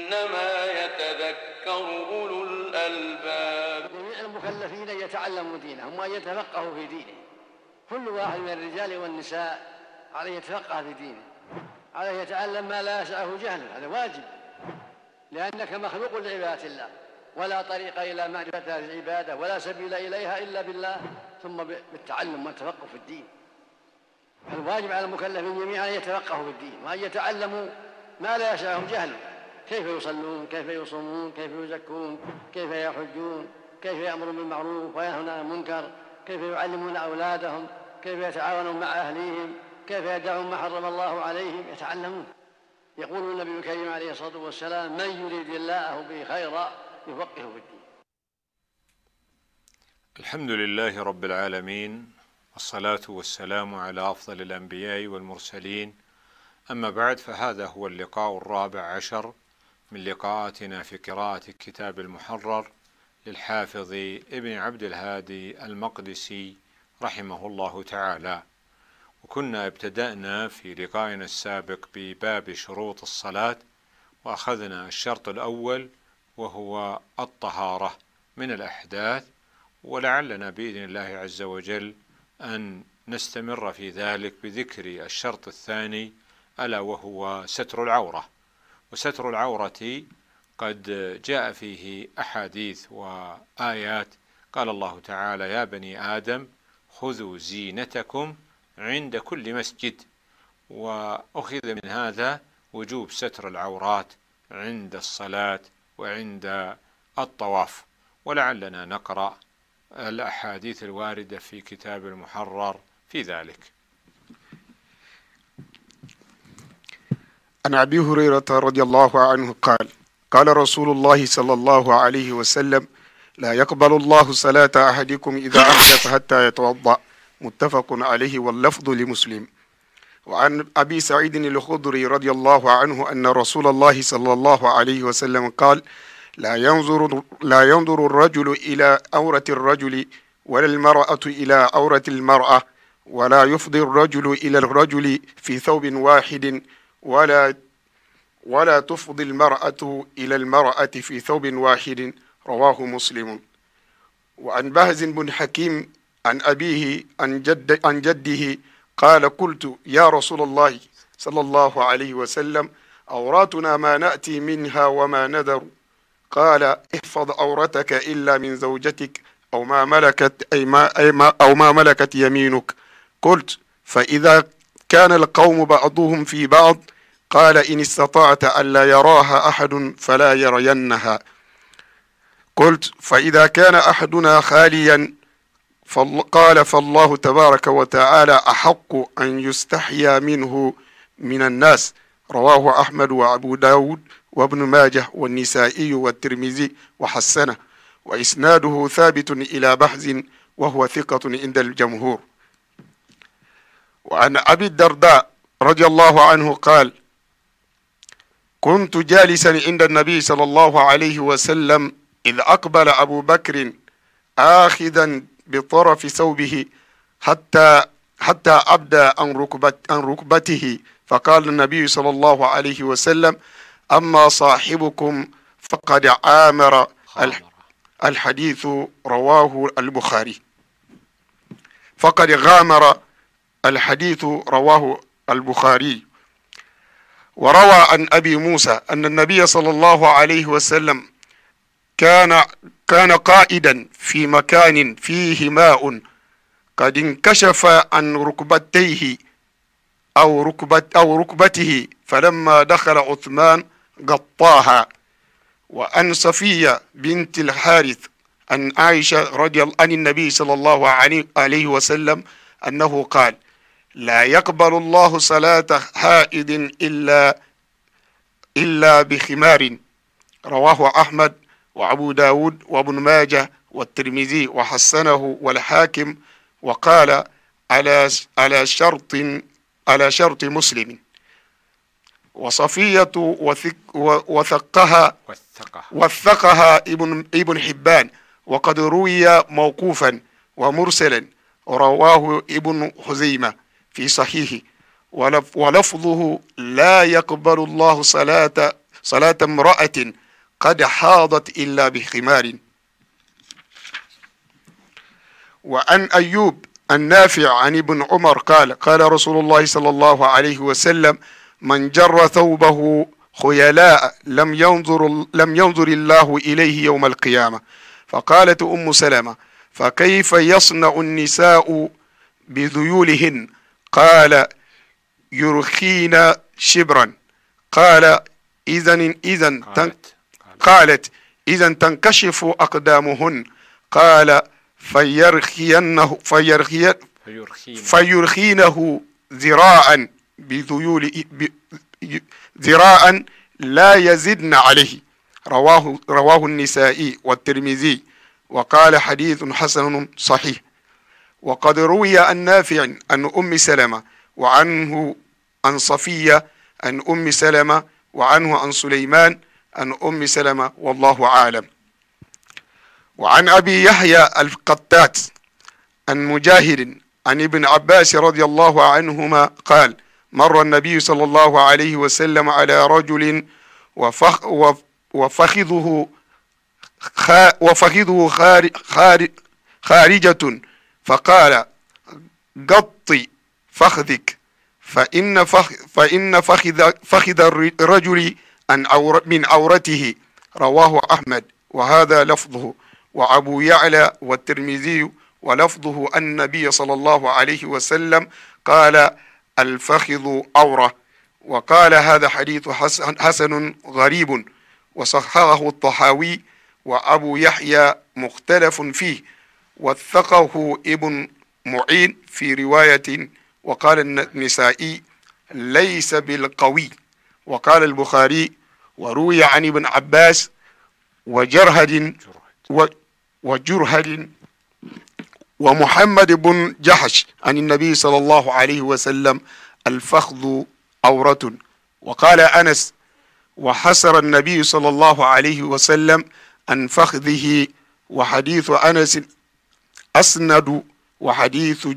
إنما يتذكر أولو الألباب. جميع المكلفين أن يتعلموا دينهم وأن يتفقهوا في دينه. كل واحد من الرجال والنساء عليه يتفقه في دينه، عليه يتعلم ما لا يسعه جهله، هذا واجب، لأنك مخلوق لعبادة الله، ولا طريق إلى معرفة هذه العبادة ولا سبيل إليها إلا بالله ثم بالتعلم والتفقه في الدين. الواجب على المكلفين جميعا أن يتفقهوا في الدين وأن يتعلموا ما لا يسعهم جهله، كيف يصلون، كيف يصومون، كيف يزكون، كيف يحجون، كيف يأمرون بالمعروف وينهون عن المنكر، كيف يعلمون أولادهم، كيف يتعاونون مع أهليهم، كيف يدعون ما حرم الله عليهم، يتعلمون. يقول النبي الكريم عليه الصلاة والسلام: من يريد الله به خيرا يفقهه في الدين. الحمد لله رب العالمين، والصلاة والسلام على أفضل الأنبياء والمرسلين، أما بعد، فهذا هو اللقاء الرابع عشر من لقاءاتنا في قراءة الكتاب المحرر للحافظ ابن عبد الهادي المقدسي رحمه الله تعالى. وكنا ابتدأنا في لقائنا السابق بباب شروط الصلاة، وأخذنا الشرط الأول وهو الطهارة من الأحداث، ولعلنا بإذن الله عز وجل أن نستمر في ذلك بذكر الشرط الثاني، ألا وهو ستر العورة. وستر العورة قد جاء فيه أحاديث وآيات، قال الله تعالى: يا بني آدم خذوا زينتكم عند كل مسجد. وأخذ من هذا وجوب ستر العورات عند الصلاة وعند الطواف. ولعلنا نقرأ الأحاديث الواردة في كتاب المحرر في ذلك. عن أبي هريرة رضي الله عنه قال: قال رسول الله صلى الله عليه وسلم: لا يقبل الله صلاة أحدكم إذا أحدث حتى يتوضأ. متفق عليه واللفظ لمسلم. وعن أبي سعيد الخدري رضي الله عنه أن رسول الله صلى الله عليه وسلم قال: لا ينظر الرجل إلى عورة الرجل ولا المرأة إلى عورة المرأة، ولا يفضي الرجل إلى الرجل في ثوب واحد، ولا تفضي المرأة إلى المرأة في ثوب واحد. رواه مسلم. وعن بهز بن حكيم عن أبيه عن جده قال: قلت: يا رسول الله صلى الله عليه وسلم، عوراتنا ما نأتي منها وما نذر. قال: احفظ عورتك إلا من زوجتك أو ما ملكت يمينك. قلت: فإذا كان القوم بعضهم في بعض؟ قال: إن استطعت ألا يراها أحد فلا يرينها. قلت: فإذا كان أحدنا خاليا؟ قال: فالله تبارك وتعالى أحق أن يستحيا منه من الناس. رواه أحمد وأبو داود وابن ماجه والنسائي والترمذي وحسنه، وإسناده ثابت إلى بحث، وهو ثقة عند الجمهور. وعن أبي الدرداء رضي الله عنه قال: كنت جالسا عند النبي صلى الله عليه وسلم إذ أقبل أبو بكر آخذا بطرف ثوبه حتى أبدى عن ركبته، فقال النبي صلى الله عليه وسلم: أما صاحبكم فقد عامر. الحديث رواه البخاري. فقد غامر. الحديث رواه البخاري. وروى عن أبي موسى أن النبي صلى الله عليه وسلم كان قائدا في مكان فيه ماء، قد انكشف عن ركبتيه أو ركبته، فلما دخل عثمان غطاها. وأن صفية بنت الحارث عن عائشة عن النبي صلى الله عليه وسلم أنه قال: لا يقبل الله صلاة حائض إلا بخمار. رواه أحمد وأبو داود وابن ماجه والترمذي وحسنه والحاكم، وقال على شرط مسلم. وصفية وثقها ابن حبان، وقد روي موقوفا ومرسلا، رواه ابن خزيمة في صحيحه، ولفظه: لا يقبل الله صلاة امرأة قد حاضت إلا بخمار. وعن أيوب النافع عن ابن عمر قال قال رسول الله صلى الله عليه وسلم: من جر ثوبه خيلاء لم ينظر الله إليه يوم القيامة. فقالت أم سلمة: فكيف يصنع النساء بذيولهن؟ قال: يرخين شبرا. قال: قالت: إذا تنكشف أقدامهن. قال: فيرخينه ذراعا ذراعا لا يزدن عليه. رواه النسائي والترمذي وقال: حديث حسن صحيح. وقد روي عن نافع عن أم سلمة وعنه عن صفية عن أم سلمة وعنه عن سليمان عن أم سلمة والله أعلم. وعن أبي يحيى القتات عن مجاهد عن ابن عباس رضي الله عنهما قال: مر النبي صلى الله عليه وسلم على رجل وفخذه خارجة، فقال: غطي فخذك فإن فخذ الرجل من عورته. رواه أحمد وهذا لفظه، وأبو يعلى والترمذي ولفظه أن النبي صلى الله عليه وسلم قال: الفخذ عورة. وقال: هذا حديث حسن غريب، وصححه الطحاوي وأبو يحيى مختلف فيه، وثقه ابن معين في رواية. وقال النسائي: ليس بالقوي. وقال البخاري: وروي عن ابن عباس وجرهد ومحمد بن جحش عن النبي صلى الله عليه وسلم: الفخذ عورة. وقال أنس: وحسر النبي صلى الله عليه وسلم عن فخذه. وحديث أنس أسند، وحديث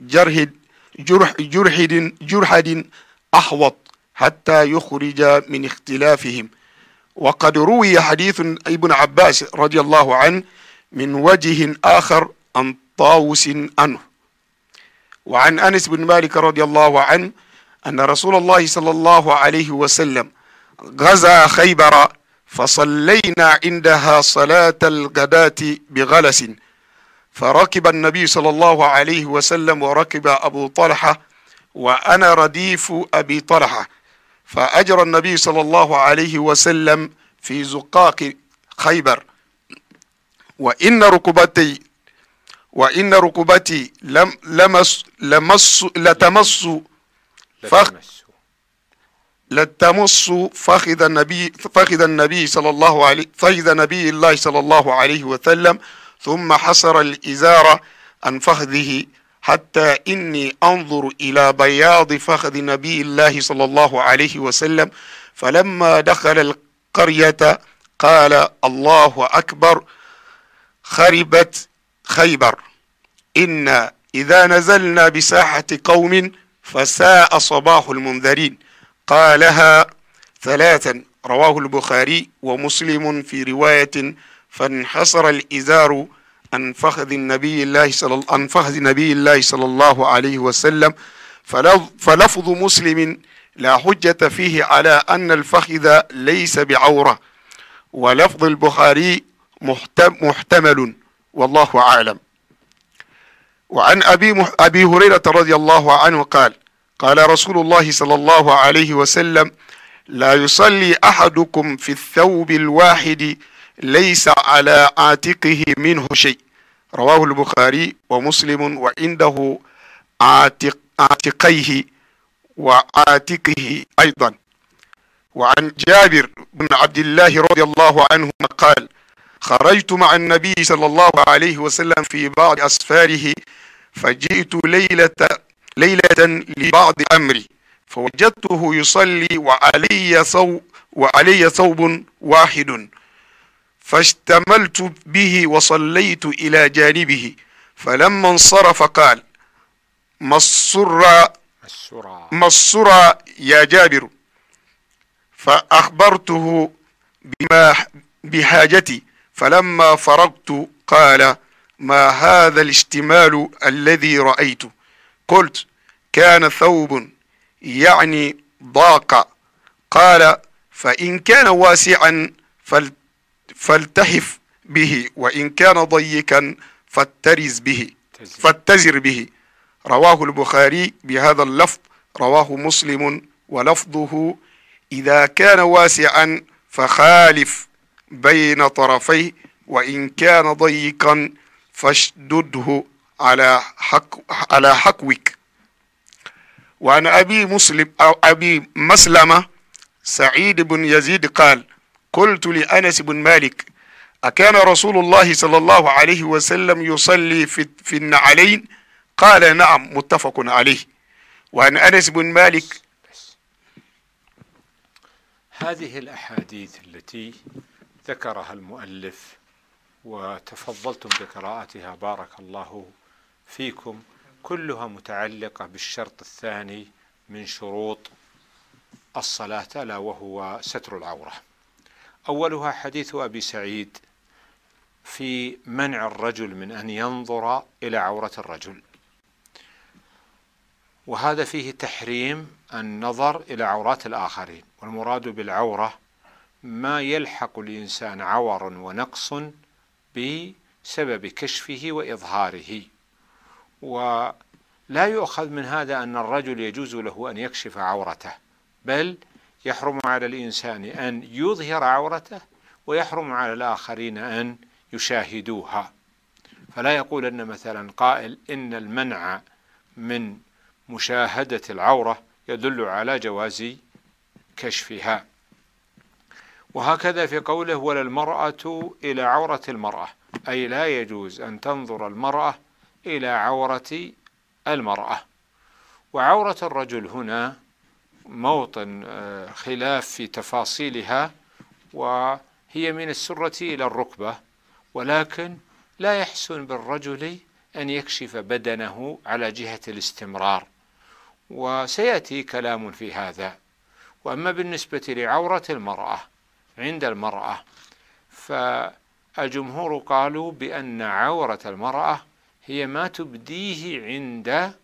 جرحد أحوط حتى يخرج من اختلافهم. وقد روي حديث ابن عباس رضي الله عنه من وجه آخر عن طاووس عنه. وعن أنس بن مالك رضي الله عنه أن رسول الله صلى الله عليه وسلم غزا خيبر، فصلينا عندها صلاة الغداة بغلس، فركب النبي صلى الله عليه وسلم وركب أبو طلحة وأنا رديف أبي طلحة، فأجرى النبي صلى الله عليه وسلم في زقاق خيبر، وإن ركبتي لتمس فخذ نبي الله صلى الله عليه وسلم، ثم حصر الإزار عن فخذه حتى إني أنظر إلى بياض فخذ نبي الله صلى الله عليه وسلم. فلما دخل القرية قال: الله أكبر، خربت خيبر، إن إذا نزلنا بساحة قوم فساء صباح المنذرين. قالها ثلاثا. رواه البخاري ومسلم في رواية: فانحصر الإزار عن فخذ نبي الله صلى الله عليه وسلم. فلفظ مسلم لا حجة فيه على أن الفخذ ليس بعورة، ولفظ البخاري محتمل والله أعلم. وعن أبي هريرة رضي الله عنه قال: قال رسول الله صلى الله عليه وسلم: لا يصلي أحدكم في الثوب الواحد ليس على عاتقه منه شيء. رواه البخاري ومسلم، وعنده عاتقيه وعاتقه أيضا. وعن جابر بن عبد الله رضي الله عنهما قال: خرجت مع النبي صلى الله عليه وسلم في بعض أسفاره، فجئت ليلة لبعض أمري، فوجدته يصلي وعلي ثوب واحد، فاشتملت به وصليت إلى جانبه، فلما انصرف قال: مصر يا جابر، فأخبرته بحاجتي، فلما فرغت قال: ما هذا الاشتمال الذي رأيت؟ قلت: كان ثوب، يعني ضاق. قال: فإن كان واسعا فالتحف به، وإن كان ضيقا فاتزر به. رواه البخاري بهذا اللفظ. رواه مسلم ولفظه: إذا كان واسعا فخالف بين طرفيه، وإن كان ضيقا فاشدده على حكوك. وعن أبي مسلمة سعيد بن يزيد قال: قلت لأنس بن مالك: أكان رسول الله صلى الله عليه وسلم يصلي في النعلين؟ قال: نعم، متفق عليه. وعن أنس بن مالك. هذه الأحاديث التي ذكرها المؤلف وتفضلتم بقراءتها بارك الله فيكم كلها متعلقة بالشرط الثاني من شروط الصلاة، ألا وهو ستر العورة. أولها حديث أبي سعيد في منع الرجل من أن ينظر إلى عورة الرجل، وهذا فيه تحريم النظر إلى عورات الآخرين، والمراد بالعورة ما يلحق الإنسان عور ونقص بسبب كشفه وإظهاره. ولا يؤخذ من هذا أن الرجل يجوز له أن يكشف عورته، بل يحرم على الإنسان أن يظهر عورته، ويحرم على الآخرين أن يشاهدوها. فلا يقول أن مثلا قائل إن المنع من مشاهدة العورة يدل على جواز كشفها. وهكذا في قوله: ولا المرأة إلى عورة المرأة، أي لا يجوز أن تنظر المرأة إلى عورة المرأة. وعورة الرجل هنا موطن خلاف في تفاصيلها، وهي من السرة إلى الركبة، ولكن لا يحسن بالرجل أن يكشف بدنه على جهة الاستمرار، وسيأتي كلام في هذا. وأما بالنسبة لعورة المرأة عند المرأة، فالجمهور قالوا بأن عورة المرأة هي ما تبديه عند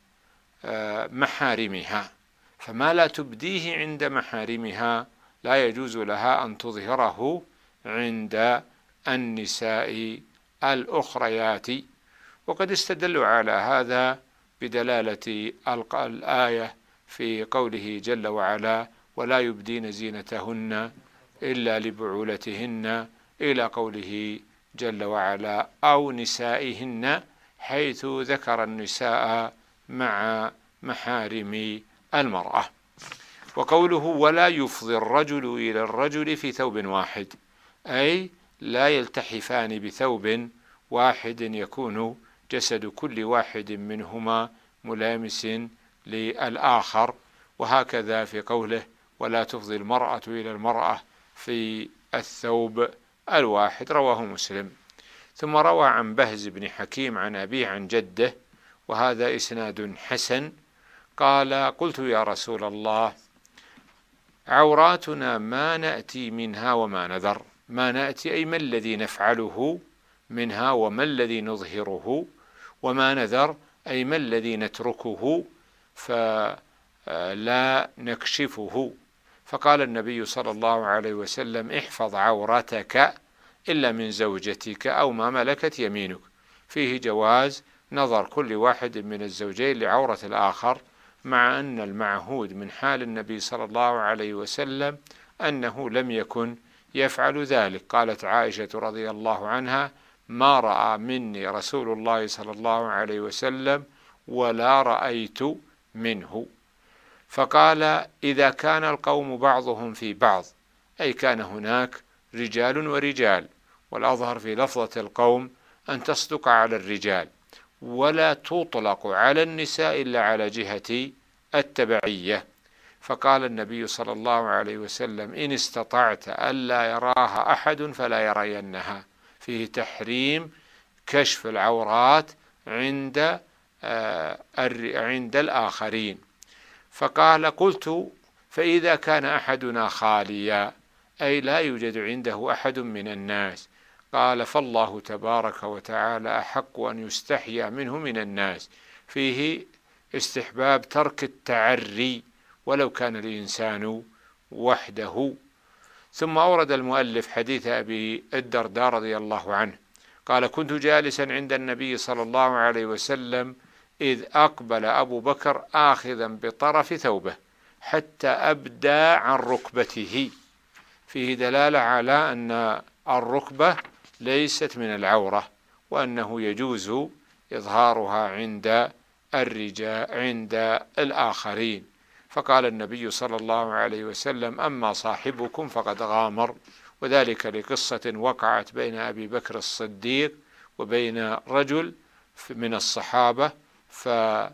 محارمها، فما لا تبديه عند محارمها لا يجوز لها أن تظهره عند النساء الأخريات. وقد استدلوا على هذا بدلالة الآية في قوله جل وعلا: ولا يبدين زينتهن إلا لبعولتهن، إلى قوله جل وعلا: أو نسائهن، حيث ذكر النساء مع محارم المرأة. وقوله: ولا يفضي الرجل إلى الرجل في ثوب واحد، أي لا يلتحفان بثوب واحد يكون جسد كل واحد منهما ملامس للآخر. وهكذا في قوله: ولا تفضي المرأة إلى المرأة في الثوب الواحد. رواه مسلم. ثم روى عن بهز بن حكيم عن أبيه عن جده، وهذا إسناد حسن، قال: قلت يا رسول الله، عوراتنا ما نأتي منها وما نذر. ما نأتي أي ما الذي نفعله منها وما الذي نظهره، وما نذر أي ما الذي نتركه فلا نكشفه. فقال النبي صلى الله عليه وسلم: احفظ عورتك إلا من زوجتك أو ما ملكت يمينك. فيه جواز نظر كل واحد من الزوجين لعورة الآخر، مع أن المعهود من حال النبي صلى الله عليه وسلم أنه لم يكن يفعل ذلك. قالت عائشة رضي الله عنها: ما رأى مني رسول الله صلى الله عليه وسلم ولا رأيت منه. فقال: إذا كان القوم بعضهم في بعض، أي كان هناك رجال ورجال، والأظهر في لفظة القوم أن تصدق على الرجال، ولا تطلق على النساء إلا على جهة التبعية. فقال النبي صلى الله عليه وسلم: إن استطعت ألا يراها أحد فلا يرينها. فيه تحريم كشف العورات عند الآخرين. فقال: قلت فإذا كان أحدنا خاليا أي لا يوجد عنده أحد من الناس، قال فالله تبارك وتعالى أحق أن يستحيا منه من الناس. فيه استحباب ترك التعري ولو كان الإنسان وحده. ثم أورد المؤلف حديث أبي الدرداء رضي الله عنه قال كنت جالسا عند النبي صلى الله عليه وسلم إذ أقبل أبو بكر آخذا بطرف ثوبه حتى أبدى عن ركبته. فيه دلالة على أن الركبة ليست من العورة، وأنه يجوز إظهارها عند الرجال عند الآخرين. فقال النبي صلى الله عليه وسلم أما صاحبكم فقد غامر، وذلك لقصة وقعت بين أبي بكر الصديق وبين رجل من الصحابة، فكأن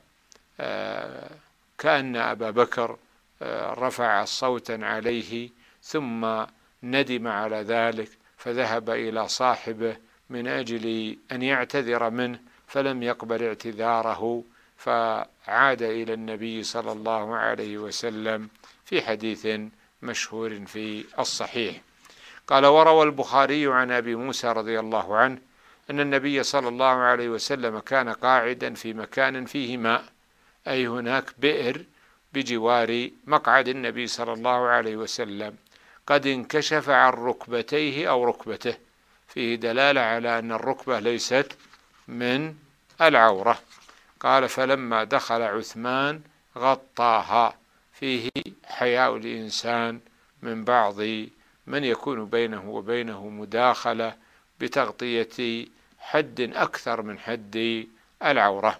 أبا بكر رفع صوتا عليه ثم ندم على ذلك فذهب إلى صاحبه من أجل أن يعتذر منه، فلم يقبل اعتذاره فعاد إلى النبي صلى الله عليه وسلم في حديث مشهور في الصحيح. قال وروى البخاري عن أبي موسى رضي الله عنه أن النبي صلى الله عليه وسلم كان قاعدا في مكان فيه ماء، أي هناك بئر بجوار مقعد النبي صلى الله عليه وسلم، قد انكشف عن ركبتيه أو ركبته. فيه دلالة على أن الركبة ليست من العورة. قال فلما دخل عثمان غطاها. فيه حياء الإنسان من بعض من يكون بينه وبينه مداخلة بتغطية حد أكثر من حد العورة.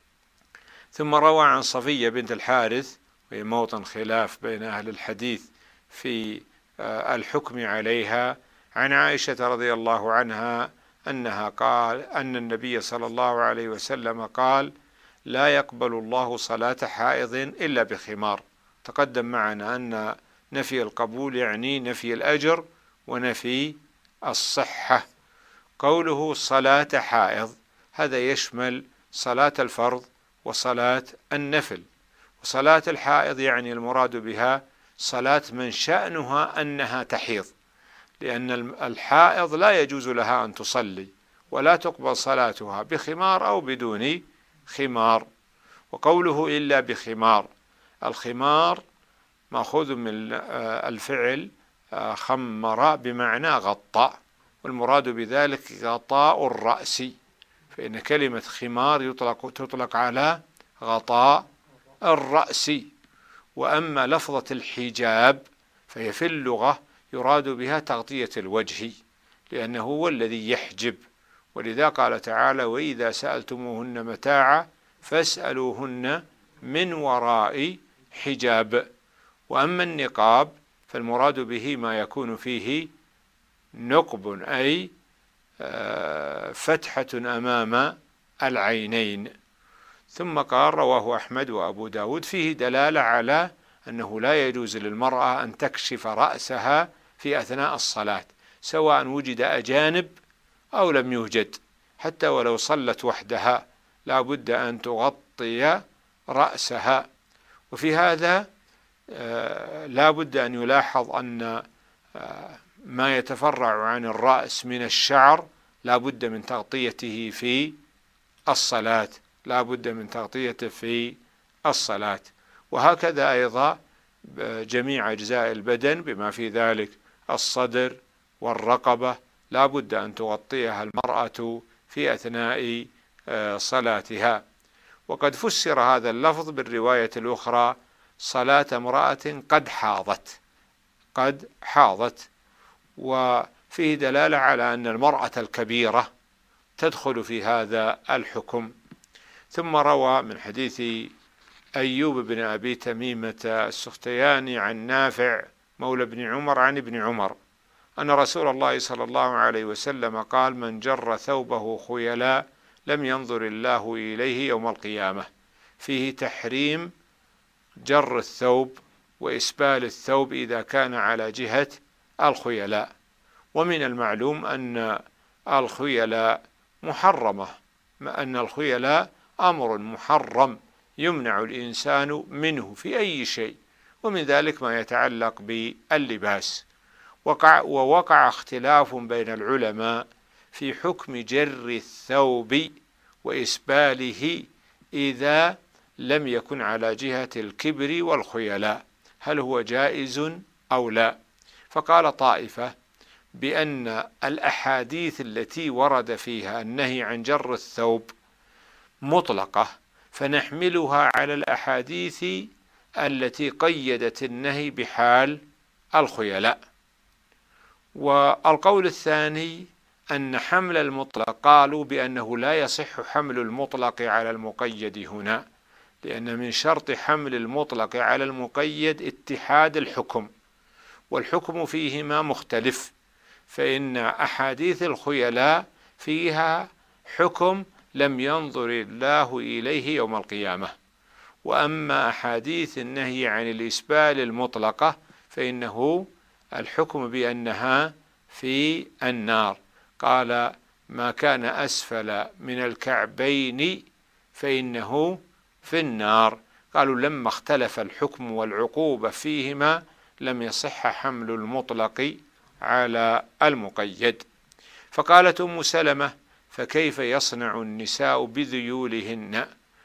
ثم روى عن صفية بنت الحارث، وهي موطن خلاف بين أهل الحديث في الحكم عليها، عن عائشة رضي الله عنها أنها قال أن النبي صلى الله عليه وسلم قال لا يقبل الله صلاة حائض إلا بخمار. تقدم معنا أن نفي القبول يعني نفي الأجر ونفي الصحة. قوله صلاة حائض هذا يشمل صلاة الفرض وصلاة النفل. وصلاة الحائض يعني المراد بها صلاة من شأنها أنها تحيض، لأن الحائض لا يجوز لها أن تصلي ولا تقبل صلاتها بخمار أو بدون خمار. وقوله إلا بخمار، الخمار مأخوذ من الفعل خمر بمعنى غطى، والمراد بذلك غطاء الرأس، فإن كلمة خمار تطلق على غطاء الرأس. وأما لفظة الحجاب فهي في اللغة يراد بها تغطية الوجه، لأنه هو الذي يحجب، ولذا قال تعالى وإذا سألتموهن متاعا فاسألوهن من وراء حجاب. وأما النقاب فالمراد به ما يكون فيه نقب أي فتحة أمام العينين. ثم قال رواه أحمد وأبو داود فيه دلالة على أنه لا يجوز للمرأة أن تكشف رأسها في أثناء الصلاة، سواء وجد أجانب أو لم يوجد، حتى ولو صلت وحدها لا بد أن تغطي رأسها. وفي هذا لا بد أن يلاحظ أن ما يتفرع عن الرأس من الشعر لا بد من تغطيته في الصلاة، لا بد من تغطيته في الصلاة. وهكذا أيضا جميع أجزاء البدن بما في ذلك الصدر والرقبة لا بد أن تغطيها المرأة في أثناء صلاتها. وقد فسر هذا اللفظ بالرواية الأخرى صلاة امرأة قد حاضت، وفيه دلالة على أن المرأة الكبيرة تدخل في هذا الحكم. ثم روى من حديث أيوب بن أبي تميمة السختياني عن نافع مولى بن عمر عن ابن عمر أن رسول الله صلى الله عليه وسلم قال من جر ثوبه خيلاء لم ينظر الله إليه يوم القيامة. فيه تحريم جر الثوب وإسبال الثوب إذا كان على جهة الخيلاء. ومن المعلوم أن الخيلاء محرمة، أن الخيلاء أمر محرم يمنع الإنسان منه في أي شيء، ومن ذلك ما يتعلق باللباس. ووقع اختلاف بين العلماء في حكم جر الثوب وإسباله إذا لم يكن على جهة الكبر والخيلاء، هل هو جائز أو لا؟ فقال طائفة بأن الأحاديث التي ورد فيها النهي عن جر الثوب مطلقة، فنحملها على الأحاديث التي قيدت النهي بحال الخيلاء. والقول الثاني أن حمل المطلق، قالوا بأنه لا يصح حمل المطلق على المقيد هنا، لأن من شرط حمل المطلق على المقيد اتحاد الحكم، والحكم فيهما مختلف، فإن أحاديث الخيلاء فيها حكم لم ينظر الله إليه يوم القيامة، وأما أحاديث النهي عن الإسبال المطلقة فإنه الحكم بأنها في النار. قال ما كان أسفل من الكعبين فإنه في النار. قالوا لما اختلف الحكم والعقوبة فيهما لم يصح حمل المطلق على المقيد. فقالت أم سلمة فكيف يصنع النساء بذيولهن؟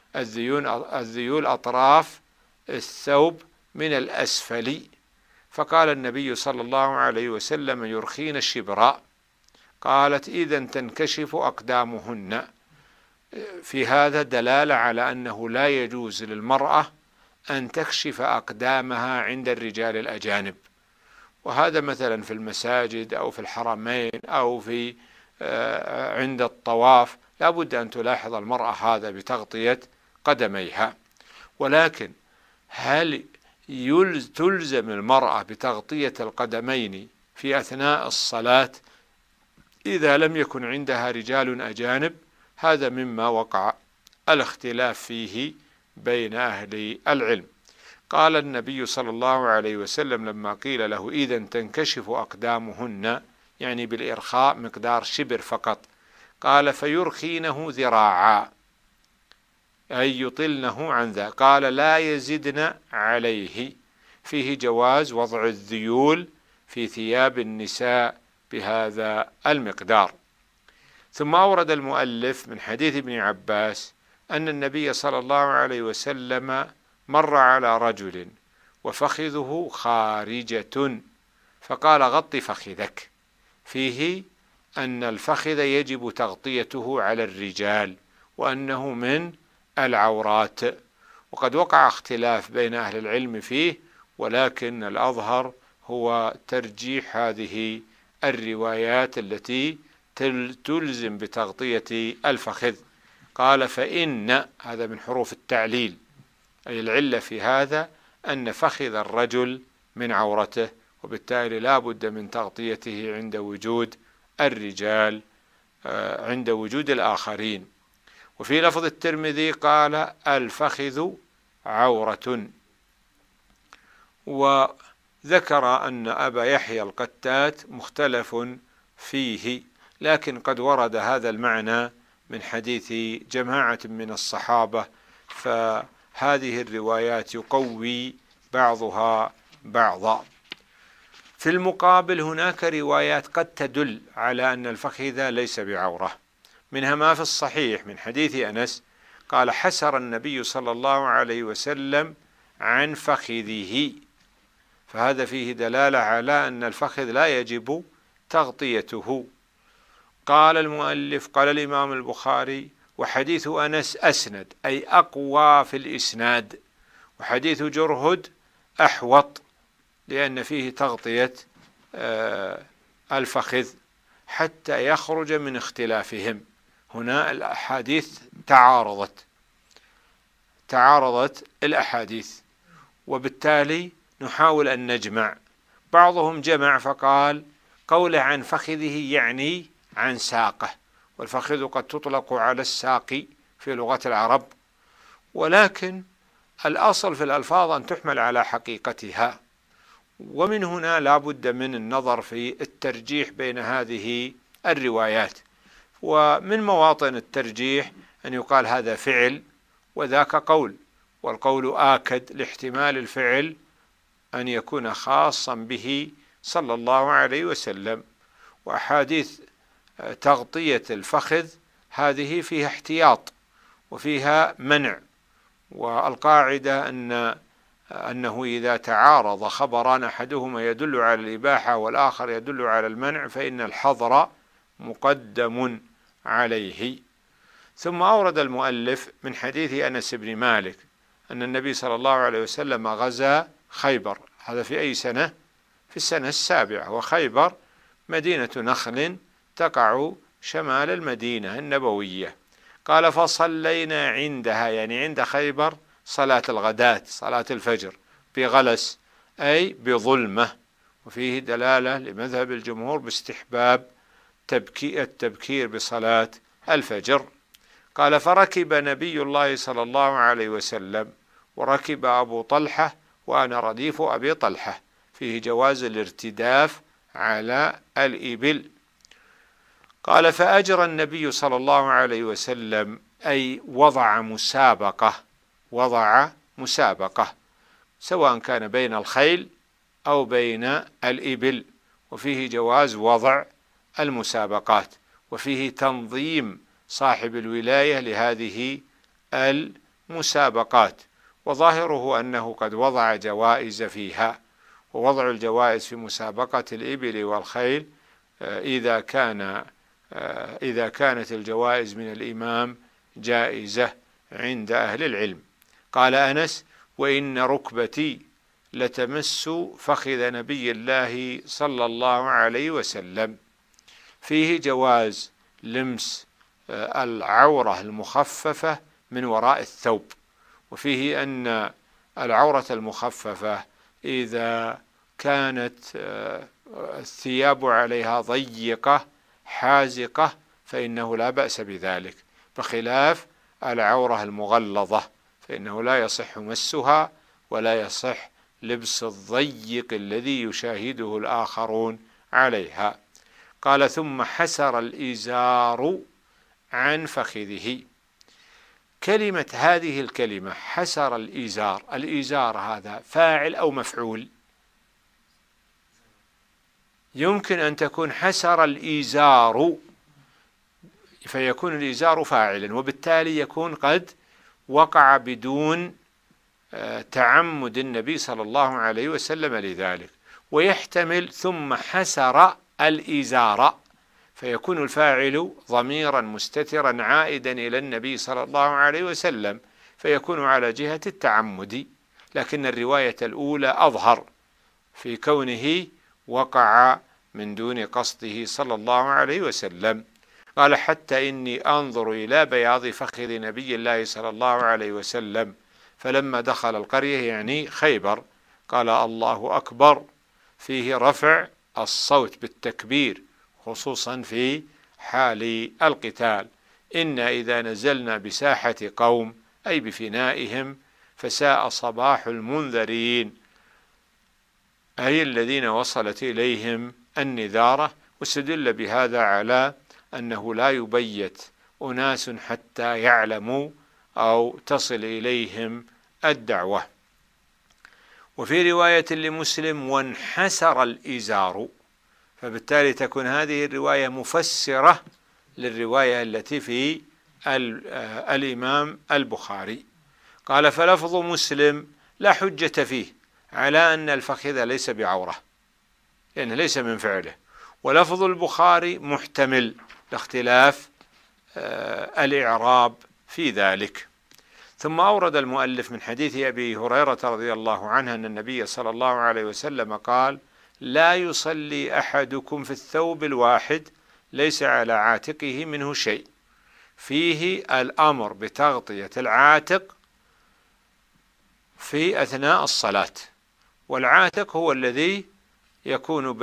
الذيول أطراف الثوب من الأسفل. فقال النبي صلى الله عليه وسلم يرخين الشبراء. قالت إذن تنكشف أقدامهن. في هذا دلالة على أنه لا يجوز للمرأة أن تكشف أقدامها عند الرجال الأجانب، وهذا مثلا في المساجد أو في الحرمين أو في عند الطواف لا بد أن تلاحظ المرأة هذا بتغطية قدميها. ولكن هل تلزم المرأة بتغطية القدمين في أثناء الصلاة إذا لم يكن عندها رجال أجانب؟ هذا مما وقع الاختلاف فيه بين أهل العلم. قال النبي صلى الله عليه وسلم لما قيل له إذن تنكشف أقدامهن، يعني بالإرخاء مقدار شبر فقط، قال فيرخينه ذراعا، أي يطلنه عن ذا. قال لا يزدن عليه. فيه جواز وضع الذيول في ثياب النساء بهذا المقدار. ثم أورد المؤلف من حديث ابن عباس أن النبي صلى الله عليه وسلم مر على رجل وفخذه خارجة فقال غط فخذك. فيه أن الفخذ يجب تغطيته على الرجال وأنه من العورات، وقد وقع اختلاف بين أهل العلم فيه، ولكن الأظهر هو ترجيح هذه الروايات التي تلزم بتغطية الفخذ. قال فإن، هذا من حروف التعليل، أي العلة في هذا أن فخذ الرجل من عورته، وبالتالي لا بد من تغطيته عند وجود الرجال، عند وجود الآخرين. وفي لفظ الترمذي قال الفخذ عورة. وذكر أن أبا يحيى القتات مختلف فيه، لكن قد ورد هذا المعنى من حديث جماعة من الصحابة، فهذه الروايات يقوي بعضها بعضا. في المقابل هناك روايات قد تدل على أن الفخذ ليس بعورة، منها ما في الصحيح من حديث أنس قال حسر النبي صلى الله عليه وسلم عن فخذه، فهذا فيه دلالة على أن الفخذ لا يجب تغطيته. قال المؤلف قال الإمام البخاري وحديث أنس أسند، أي أقوى في الإسناد، وحديث جرهد أحوط لأن فيه تغطية الفخذ حتى يخرج من اختلافهم. هنا الأحاديث تعارضت الأحاديث، وبالتالي نحاول أن نجمع. بعضهم جمع فقال قوله عن فخذه يعني عن ساقه، والفخذ قد تطلق على الساق في لغة العرب، ولكن الأصل في الألفاظ أن تحمل على حقيقتها، ومن هنا لا بد من النظر في الترجيح بين هذه الروايات. ومن مواطن الترجيح أن يقال هذا فعل وذاك قول، والقول آكد لاحتمال الفعل أن يكون خاصا به صلى الله عليه وسلم. وأحاديث تغطية الفخذ هذه فيها احتياط وفيها منع، والقاعدة أنه إذا تعارض خبران أحدهما يدل على الإباحة والآخر يدل على المنع فإن الحظر مقدم عليه. ثم أورد المؤلف من حديث أنس بن مالك أن النبي صلى الله عليه وسلم غزا خيبر. هذا في أي سنة؟ في السنة 7، وخيبر مدينة نخل تقع شمال المدينة النبوية. قال فصلينا عندها، يعني عند خيبر، صلاة الغداة، صلاة الفجر، بغلس أي بظلمة. وفيه دلالة لمذهب الجمهور باستحباب التبكير بصلاة الفجر. قال فركب نبي الله صلى الله عليه وسلم وركب أبو طلحة وأنا رديف أبي طلحة، فيه جواز الارتداف على الإبل. قال فأجرى النبي صلى الله عليه وسلم، أي وضع مسابقة سواء كان بين الخيل أو بين الإبل، وفيه جواز وضع المسابقات، وفيه تنظيم صاحب الولاية لهذه المسابقات، وظاهره أنه قد وضع جوائز فيها. ووضع الجوائز في مسابقة الإبل والخيل إذا كانت الجوائز من الإمام جائزة عند أهل العلم. قال أنس وإن ركبتي لتمس فخذ نبي الله صلى الله عليه وسلم. فيه جواز لمس العورة المخففة من وراء الثوب، وفيه أن العورة المخففة إذا كانت الثياب عليها ضيقة حازقة فإنه لا بأس بذلك، بخلاف العورة المغلظة فإنه لا يصح مسها ولا يصح لبس الضيق الذي يشاهده الآخرون عليها. قال ثم حسر الإزار عن فخذه. كلمة هذه الكلمة حسر الإزار، الإزار هذا فاعل أو مفعول؟ يمكن أن تكون حسر الإزار فيكون الإزار فاعلا، وبالتالي يكون قد وقع بدون تعمد النبي صلى الله عليه وسلم لذلك. ويحتمل ثم حسر الإزار فيكون الفاعل ضميرا مستترا عائدا إلى النبي صلى الله عليه وسلم فيكون على جهة التعمد، لكن الرواية الأولى أظهر في كونه وقع من دون قصده صلى الله عليه وسلم. قال حتى إني أنظر إلى بياض فخذ نبي الله صلى الله عليه وسلم فلما دخل القرية يعني خيبر قال الله أكبر، فيه رفع الصوت بالتكبير خصوصا في حال القتال. إنا إذا نزلنا بساحة قوم أي بفنائهم فساء صباح المنذرين، أي الذين وصلت إليهم النذارة. واستدل بهذا على أنه لا يبيت أناس حتى يعلموا أو تصل إليهم الدعوة. وفي رواية لمسلم وانحسر الإزار، فبالتالي تكون هذه الرواية مفسرة للرواية التي في الإمام البخاري. قال فلفظ مسلم لا حجة فيه على أن الفخذ ليس بعورة لأنه ليس من فعله، ولفظ البخاري محتمل لاختلاف الإعراب في ذلك. ثم أورد المؤلف من حديث أبي هريرة رضي الله عنه أن النبي صلى الله عليه وسلم قال لا يصلي أحدكم في الثوب الواحد ليس على عاتقه منه شيء، فيه الأمر بتغطية العاتق في أثناء الصلاة، والعاتق هو الذي يكون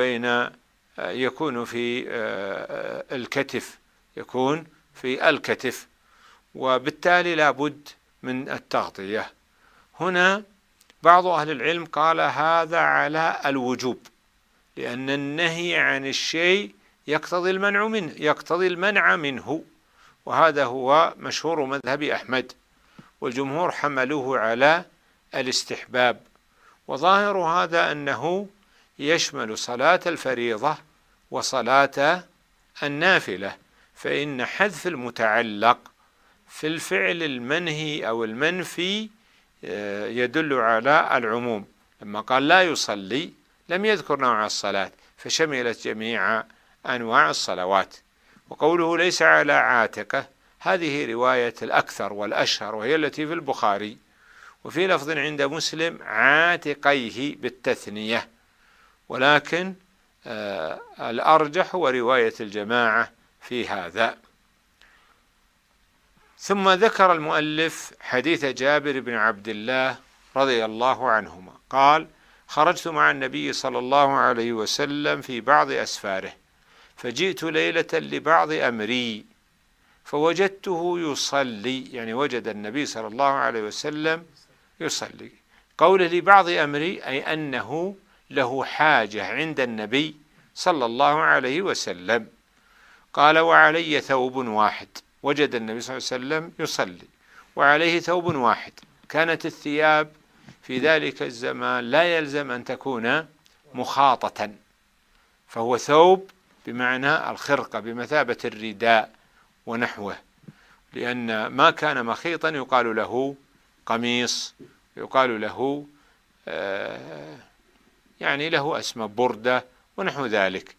في الكتف، يكون في الكتف، وبالتالي لا بد من التغطية. هنا بعض أهل العلم قال هذا على الوجوب، لأن النهي عن الشيء يقتضي المنع منه، وهذا هو مشهور مذهب أحمد، والجمهور حملوه على الاستحباب. وظاهر هذا أنه يشمل صلاة الفريضة وصلاة النافلة، فإن حذف المتعلق في الفعل المنهي أو المنفي يدل على العموم. لما قال لا يصلي لم يذكر نوع الصلاة، فشملت جميع أنواع الصلوات. وقوله ليس على عاتقه هذه رواية الأكثر والأشهر، وهي التي في البخاري. وفي لفظ عند مسلم عاتقيه بالتثنية، ولكن الأرجح هو رواية الجماعة في هذا. ثم ذكر المؤلف حديث جابر بن عبد الله رضي الله عنهما قال: خرجت مع النبي صلى الله عليه وسلم في بعض أسفاره، فجئت ليلة لبعض أمري فوجدته يصلي، يعني وجد النبي صلى الله عليه وسلم يصلي. قوله لبعض أمري أي أنه له حاجة عند النبي صلى الله عليه وسلم. قال: وعلي ثوب واحد. وجد النبي صلى الله عليه وسلم يصلي وعليه ثوب واحد. كانت الثياب في ذلك الزمان لا يلزم أن تكون مخاطة، فهو ثوب بمعنى الخرقة بمثابة الرداء ونحوه، لأن ما كان مخيطا يقال له قميص، يقال له يعني له اسم بردة ونحو ذلك.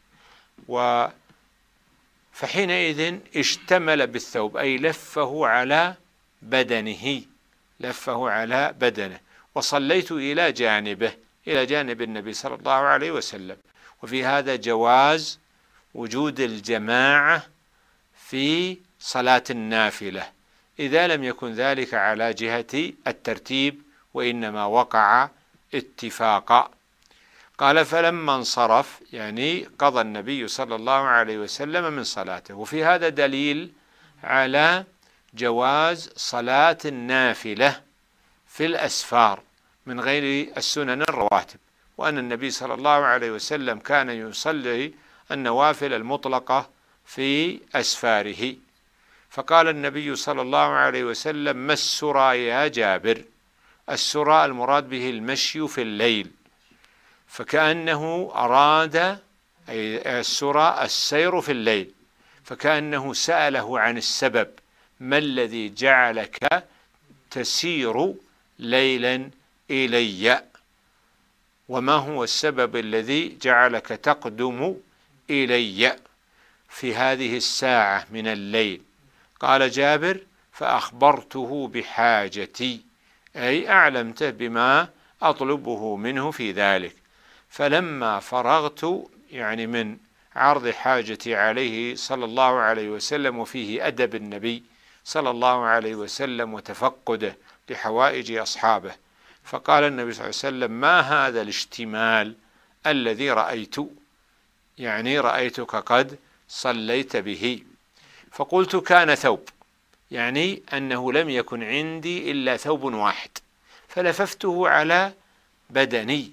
فحينئذ اشتمل بالثوب أي لفه على بدنه، لفه على بدنه. وصليت إلى جانبه، إلى جانب النبي صلى الله عليه وسلم. وفي هذا جواز وجود الجماعة في صلاة النافلة إذا لم يكن ذلك على جهة الترتيب، وإنما وقع اتفاقا. قال: فلما انصرف، يعني قضى النبي صلى الله عليه وسلم من صلاته. وفي هذا دليل على جواز صلاة النافلة في الأسفار من غير السنن الرواتب، وأن النبي صلى الله عليه وسلم كان يصلي النوافل المطلقة في أسفاره. فقال النبي صلى الله عليه وسلم: ما السرى يا جابر؟ السرى المراد به المشي في الليل، فكأنه أراد أي السرى السير في الليل، فكأنه سأله عن السبب: ما الذي جعلك تسير ليلا إلي؟ وما هو السبب الذي جعلك تقدم إلي في هذه الساعة من الليل؟ قال جابر: فأخبرته بحاجتي، أي أعلمته بما أطلبه منه في ذلك. فلما فرغت، يعني من عرض حاجتي عليه صلى الله عليه وسلم، وفيه أدب النبي صلى الله عليه وسلم وتفقده لحوائج أصحابه، فقال النبي صلى الله عليه وسلم: ما هذا الاشتمال الذي رأيت؟ يعني رأيتك قد صليت به. فقلت: كان ثوب، يعني أنه لم يكن عندي إلا ثوب واحد فلففته على بدني،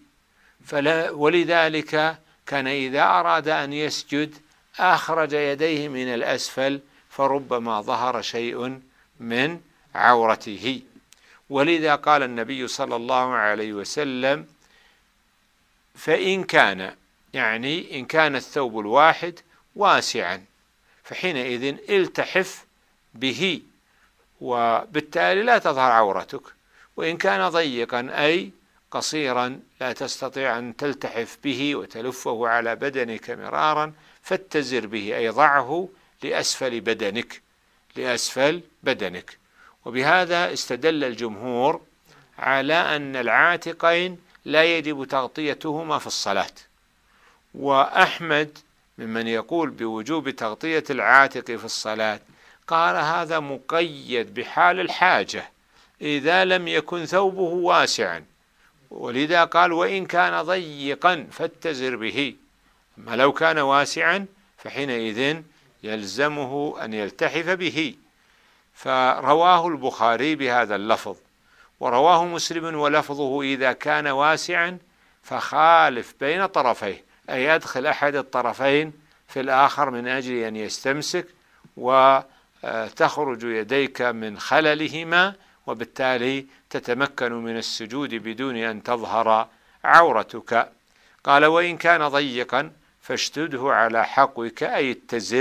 ولذلك كان إذا أراد أن يسجد أخرج يديه من الأسفل فربما ظهر شيء من عورته. ولذا قال النبي صلى الله عليه وسلم: فإن كان، يعني إن كان الثوب الواحد واسعا فحينئذ التحف به، وبالتالي لا تظهر عورتك. وإن كان ضيقا أي قصيرا لا تستطيع أن تلتحف به وتلفه على بدنك مرارا، فاتزر به أي ضعه لأسفل بدنك، لأسفل بدنك. وبهذا استدل الجمهور على أن العاتقين لا يجب تغطيتهما في الصلاة. وأحمد ممن يقول بوجوب تغطية العاتق في الصلاة قال هذا مقيد بحال الحاجة إذا لم يكن ثوبه واسعا، ولذا قال: وإن كان ضيقا فاتزر به. أما لو كان واسعا فحينئذ يلزمه أن يلتحف به. فرواه البخاري بهذا اللفظ، ورواه مسلم ولفظه: إذا كان واسعا فخالف بين طرفيه، أي أدخل أحد الطرفين في الآخر من أجل أن يستمسك وتخرج يديك من خللهما، وبالتالي تتمكن من السجود بدون أن تظهر عورتك. قال وإن كان ضيقا فاشدده على حقوك أي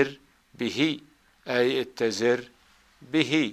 اتزر به.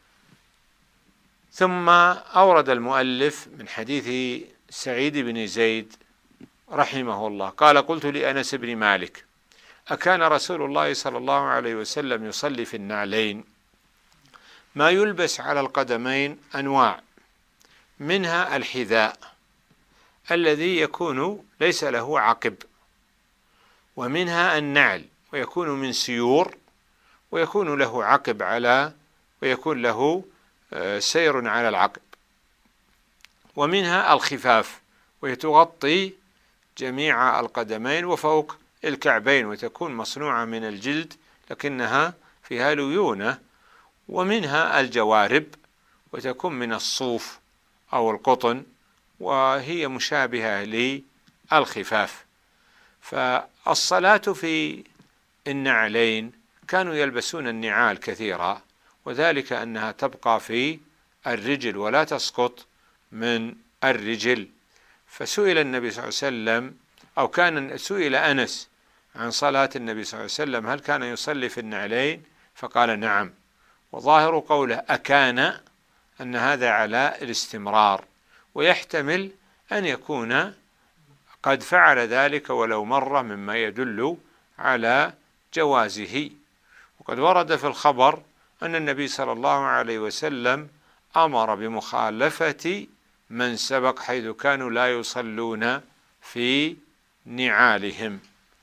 ثم أورد المؤلف من حديث سعيد بن زيد رحمه الله قال قلت لأنس بن مالك أكان رسول الله صلى الله عليه وسلم يصلي في النعلين؟ ما يلبس على القدمين أنواع، منها الحذاء الذي يكون ليس له عقب، ومنها النعل ويكون من سيور ويكون له عقب ويكون له سير على العقب، ومنها الخفاف وهي تغطي جميع القدمين وفوق الكعبين وتكون مصنوعة من الجلد لكنها فيها ليونة، ومنها الجوارب وتكون من الصوف أو القطن وهي مشابهة للخفاف. فالصلاة في النعلين كانوا يلبسون النعال كثيرا، وذلك أنها تبقى في الرجل ولا تسقط من الرجل. فسئل النبي صلى الله عليه وسلم أو كان سئل أنس عن صلاة النبي صلى الله عليه وسلم هل كان يصلي في النعلين؟ فقال نعم، وظاهر قوله أكان أن هذا على الاستمرار، ويحتمل أن يكون قد فعل ذلك ولو مرة مما يدل على جوازه. وقد ورد في الخبر أن النبي صلى الله عليه وسلم أمر بمخالفة من سبق حيث كانوا لا يصلون في نعالهم.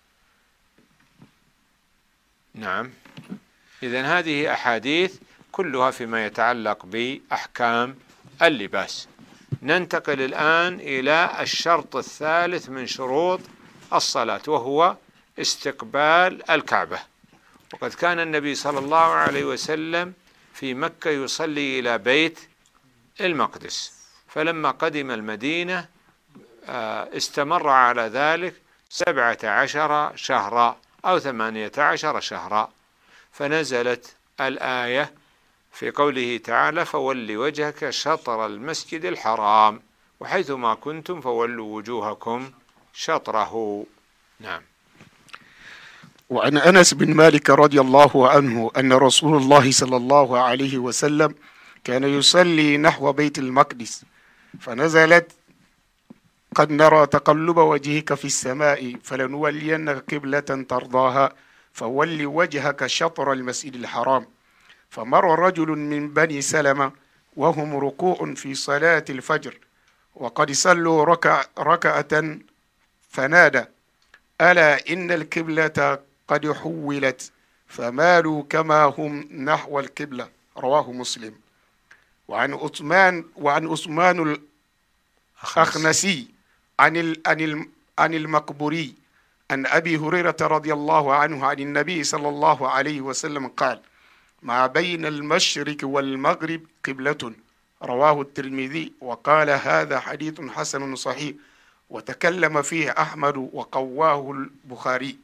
نعم، إذن هذه أحاديث كلها فيما يتعلق بأحكام اللباس. ننتقل الآن إلى الشرط الثالث من شروط الصلاة وهو استقبال الكعبة. وقد كان النبي صلى الله عليه وسلم في مكة يصلي إلى بيت المقدس، فلما قدم المدينة استمر على ذلك 17 شهرا أو 18 شهرا، فنزلت الآية في قوله تعالى فول وجهك شطر المسجد الحرام وحيثما كنتم فولوا وجوهكم شطره. نعم. وعن أنس بن مالك رضي الله عنه أن رسول الله صلى الله عليه وسلم كان يصلي نحو بيت المقدس فنزلت قد نرى تقلب وجهك في السماء فلنولينك قبلة ترضاها فول وجهك شطر المسجد الحرام. فمر رجل من بني سلمة وهم ركوع في صلاة الفجر وقد صلوا ركعة فنادى ألا إن القبلة قد حولت فمالوا كما هم نحو القبلة. رواه مسلم. وعن عثمان الأخنسي عن المقبوري عن أبي هريرة رضي الله عنه عن النبي صلى الله عليه وسلم قال ما بين المشرق والمغرب قبلة. رواه الترمذي وقال هذا حديث حسن صحيح وتكلم فيه أحمد وقواه البخاري.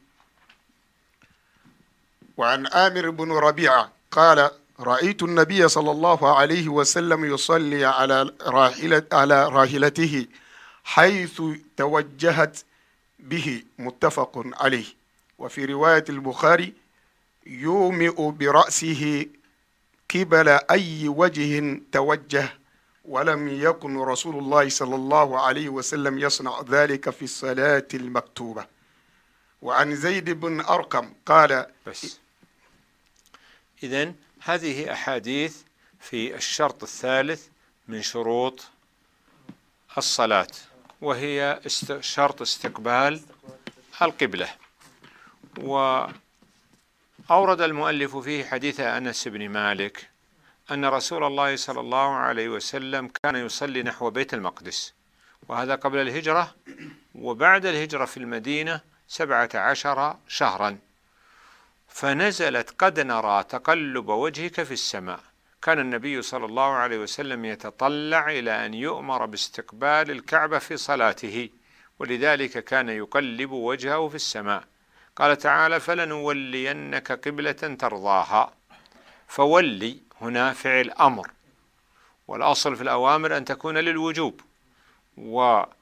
وعن آمر بن ربيعة قال رأيت النبي صلى الله عليه وسلم يصلي على راحلته حيث توجهت به متفق عليه. وفي رواية البخاري يومئ برأسه قبل أي وجه توجه ولم يكن رسول الله صلى الله عليه وسلم يصنع ذلك في الصلاة المكتوبة. وعن زيد بن أرقم قال إذن هذه أحاديث في الشرط الثالث من شروط الصلاة وهي شرط استقبال القبلة. وأورد المؤلف فيه حديث أنس بن مالك أن رسول الله صلى الله عليه وسلم كان يصلي نحو بيت المقدس، وهذا قبل الهجرة، وبعد الهجرة في المدينة 17 شهرا. فنزلت قد نرى تقلب وجهك في السماء. كان النبي صلى الله عليه وسلم يتطلع إلى أن يؤمر باستقبال الكعبة في صلاته، ولذلك كان يقلب وجهه في السماء. قال تعالى فلنولينك قبلة ترضاها. فولي هنا فعل أمر، والأصل في الأوامر أن تكون للوجوب،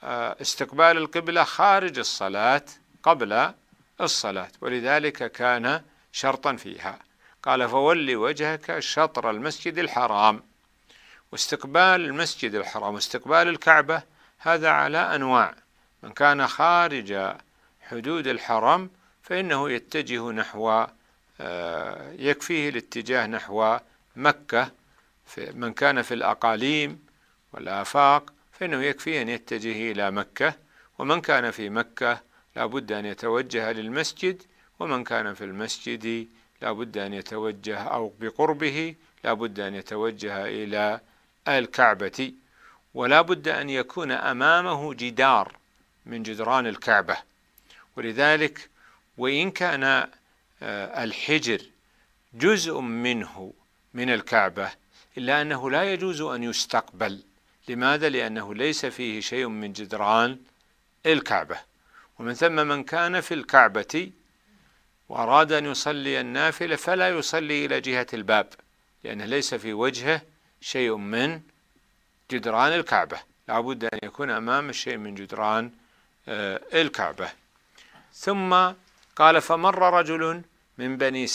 استقبال القبلة خارج الصلاة قبل الصلاة، ولذلك كان شرطا فيها. قال فول وجهك شطر المسجد الحرام. واستقبال المسجد الحرام واستقبال الكعبة هذا على أنواع. من كان خارج حدود الحرم فإنه يتجه نحو يكفيه الاتجاه نحو مكة. من كان في الأقاليم والآفاق فإنه يكفيه أن يتجه إلى مكة، ومن كان في مكة لا بد أن يتوجه للمسجد، ومن كان في المسجد لا بد أن يتوجه أو بقربه لا بد أن يتوجه إلى الكعبة، ولا بد أن يكون أمامه جدار من جدران الكعبة. ولذلك وإن كان الحجر جزء منه من الكعبة إلا أنه لا يجوز أن يستقبل. لماذا؟ لأنه ليس فيه شيء من جدران الكعبة. ومن ثم من كان في الكعبة وأراد أن يصلي النافلة فلا يصلي إلى جهة الباب، لأنه ليس في وجهه شيء من جدران الكعبة، لا بد أن يكون أمام شيء من جدران الكعبة. ثم قال فمر رجل من بني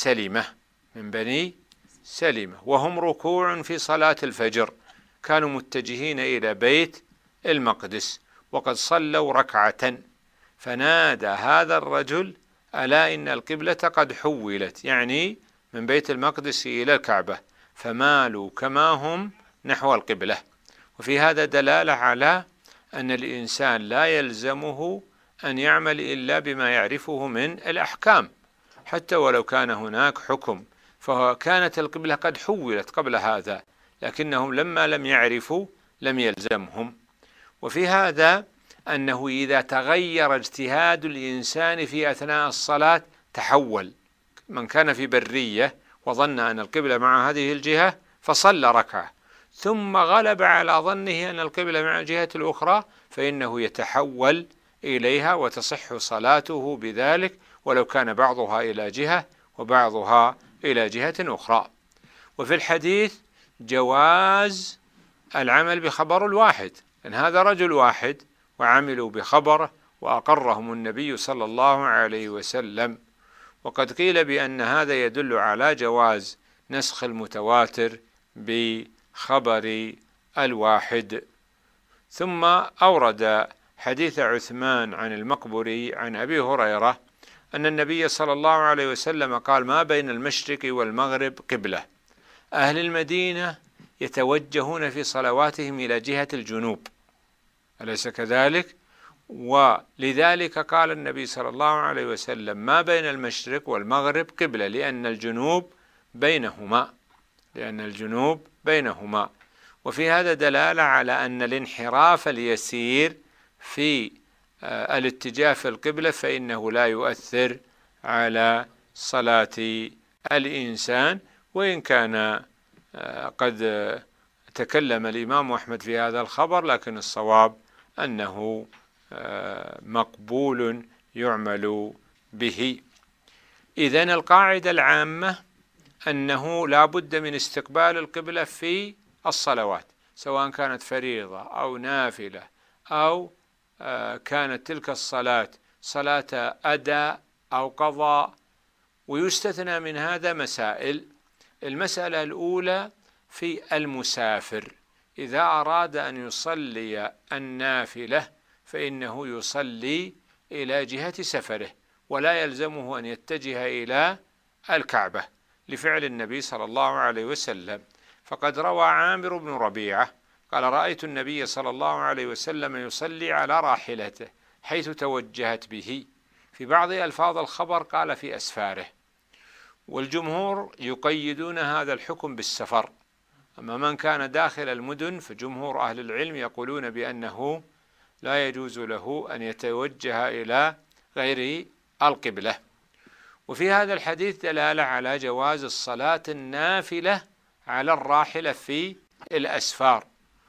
سلمة وهم ركوع في صلاة الفجر، كانوا متجهين إلى بيت المقدس وقد صلوا ركعة، فنادى هذا الرجل ألا إن القبلة قد حولت، يعني من بيت المقدس إلى الكعبة، فمالوا كما هم نحو القبلة. وفي هذا دلالة على أن الإنسان لا يلزمه أن يعمل إلا بما يعرفه من الأحكام، حتى ولو كان هناك حكم، فكانت القبلة قد حولت قبل هذا، لكنهم لما لم يعرفوا لم يلزمهم. وفي هذا أنه إذا تغير اجتهاد الإنسان في أثناء الصلاة تحول. من كان في برية وظن أن القبلة مع هذه الجهة فصلى ركعة، ثم غلب على ظنه أن القبلة مع الجهة الأخرى، فإنه يتحول إليها وتصح صلاته بذلك، ولو كان بعضها إلى جهة وبعضها إلى جهة أخرى. وفي الحديث جواز العمل بخبر الواحد، أن هذا رجل واحد وعملوا بخبره وأقرهم النبي صلى الله عليه وسلم. وقد قيل بأن هذا يدل على جواز نسخ المتواتر بخبر الواحد. ثم أورد حديث عثمان عن المقبري عن أبي هريرة أن النبي صلى الله عليه وسلم قال ما بين المشرق والمغرب قبلة، أهل المدينة يتوجهون في صلواتهم إلى جهة الجنوب، أليس كذلك؟ ولذلك قال النبي صلى الله عليه وسلم ما بين المشرق والمغرب قبلة، لأن الجنوب بينهما. وفي هذا دلالة على أن الانحراف اليسير في الاتجاه في القبلة فإنه لا يؤثر على صلاة الإنسان، وإن كان قد تكلم الإمام أحمد في هذا الخبر، لكن الصواب أنه مقبول يعمل به. إذن القاعدة العامة أنه لا بد من استقبال القبلة في الصلوات، سواء كانت فريضة أو نافلة أو كانت تلك الصلاة صلاة أداء أو قضاء. ويستثنى من هذا مسائل. المسألة الأولى في المسافر، إذا أراد أن يصلي النافلة فإنه يصلي إلى جهة سفره، ولا يلزمه أن يتجه إلى الكعبة، لفعل النبي صلى الله عليه وسلم. فقد روى عامر بن ربيعة قال رأيت النبي صلى الله عليه وسلم يصلي على راحلته حيث توجهت به. في بعض ألفاظ الخبر قال في أسفاره. والجمهور يقيدون هذا الحكم بالسفر، أما من كان داخل المدن فجمهور أهل العلم يقولون بأنه لا يجوز له أن يتوجه إلى غير القبلة. وفي هذا الحديث دلالة على جواز الصلاة النافلة على الراحلة في الأسفار،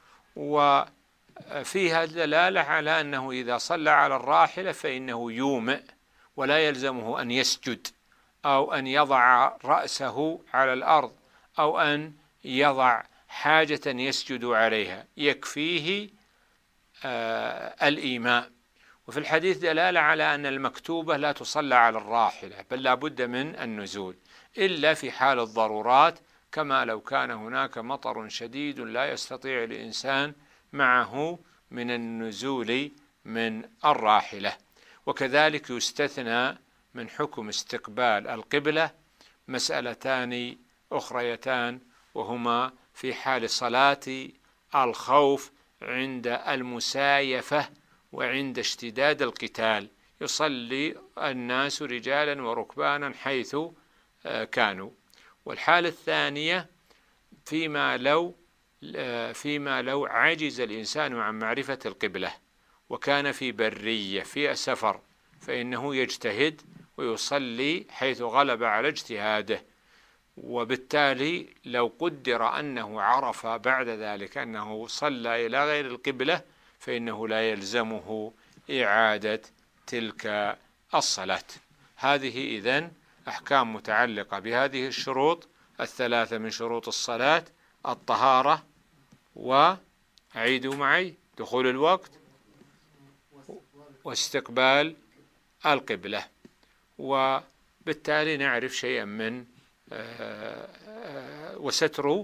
وفيها دلالة على أنه إذا صلى على الراحلة فإنه يومئ، ولا يلزمه أن يسجد أو أن يضع رأسه على الأرض أو أن يضع حاجة يسجد عليها، يكفيه الإيماء. وفي الحديث دلالة على أن المكتوبة لا تصلى على الراحلة، بل لا بد من النزول إلا في حال الضرورات، كما لو كان هناك مطر شديد لا يستطيع الإنسان معه من النزول من الراحلة. وكذلك يستثنى من حكم استقبال القبلة مسألتان أخريتان، وهما في حال صلاة الخوف عند المسايفة وعند اشتداد القتال، يصلي الناس رجالا وركبانا حيث كانوا. والحالة الثانية فيما لو عجز الإنسان عن معرفة القبلة وكان في برية في السفر، فإنه يجتهد ويصلي حيث غلب على اجتهاده. وبالتالي لو قدر أنه عرف بعد ذلك أنه صلى إلى غير القبلة، فإنه لا يلزمه إعادة تلك الصلاة. هذه إذن أحكام متعلقة بهذه الشروط الثلاثة من شروط الصلاة: الطهارة، وعيدوا معي، دخول الوقت، واستقبال القبلة. وبالتالي نعرف شيئا من وستر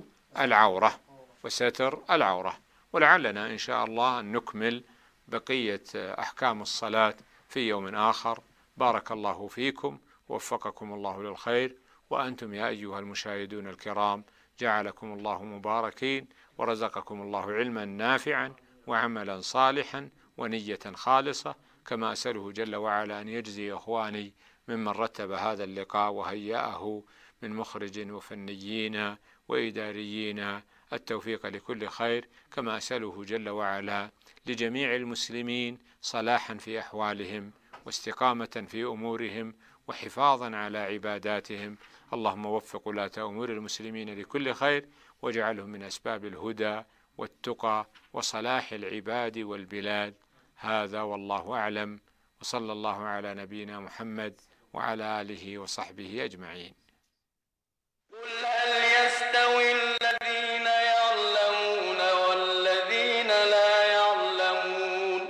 العورة. ولعلنا إن شاء الله أن نكمل بقية أحكام الصلاة في يوم آخر. بارك الله فيكم، ووفقكم الله للخير، وأنتم يا أيها المشاهدون الكرام جعلكم الله مباركين، ورزقكم الله علما نافعا وعملا صالحا ونية خالصة، كما أسأله جل وعلا أن يجزي إخواني ممن رتب هذا اللقاء وهيأه من مخرج وفنيين وإداريين التوفيق لكل خير، كما أسأله جل وعلا لجميع المسلمين صلاحا في أحوالهم واستقامة في أمورهم وحفاظا على عباداتهم. اللهم وفق ولاة أمور المسلمين لكل خير، واجعلهم من أسباب الهدى والتقى وصلاح العباد والبلاد. هذا والله أعلم، وصلى الله على نبينا محمد وعلى آله وصحبه أجمعين. قل هل يستوي الذين يعلمون والذين لا يعلمون؟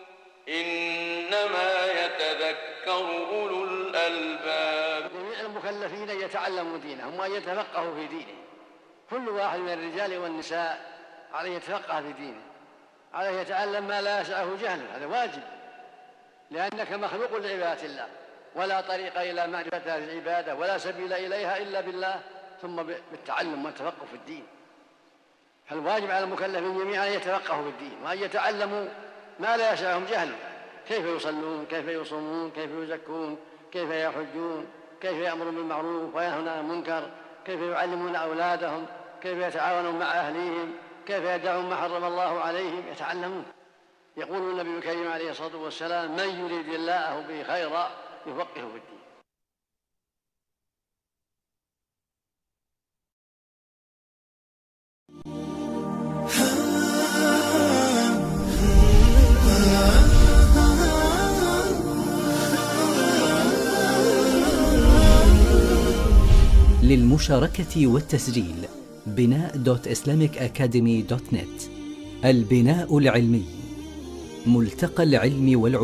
إنما يتذكر أولو الألباب. جميع المكلفين يتعلموا دينهم وأن يتفقهوا في دينه. كل واحد من الرجال والنساء عليه يتفقه في دينه، عليه يتعلم ما لا يسعه جهله، هذا واجب، لأنك مخلوق لعبادة الله، ولا طريق إلى معرفة هذه العبادة ولا سبيل إليها إلا بالله، ثم بالتعلم والتفقه في الدين. فالواجب على المكلفين جميعا أن يتفقهوا في الدين وأن يتعلموا ما لا يسعهم جهله، كيف يصلون، كيف يصومون، كيف يزكون، كيف يحجون، كيف يأمرون بالمعروف وينهون عن المنكر، كيف يعلمون أولادهم، كيف يتعاونون مع أهليهم، كيف يدعون ما حرم الله عليهم، يتعلمون. يقول النبي الكريم عليه الصلاة والسلام: من يريد الله به خيرا يفقهه في الدين. للمشاركة والتسجيل بناء.islamicacademy.net. البناء العلمي، ملتقى العلم والعلوم.